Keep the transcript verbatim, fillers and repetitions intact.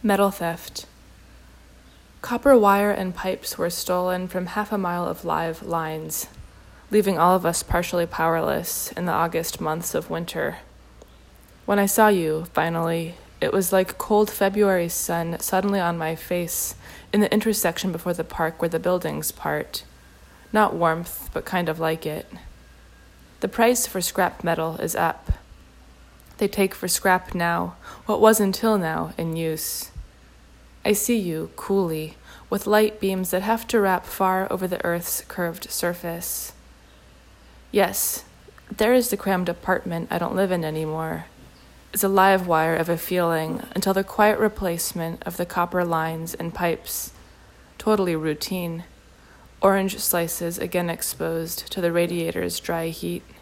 Metal theft. Copper wire and pipes were stolen from half a mile of live lines, leaving all of us partially powerless in the August months of winter. When I saw you, finally, it was like cold February sun suddenly on my face in the intersection before the park where the buildings part. Not warmth, but kind of like it. The price for scrap metal is up. They take for scrap now what was until now in use. I see you, coolly, with light beams that have to wrap far over the earth's curved surface. Yes, there is the crammed apartment I don't live in anymore. It's a live wire of a feeling until the quiet replacement of the copper lines and pipes. Totally routine. Orange slices again exposed to the radiator's dry heat.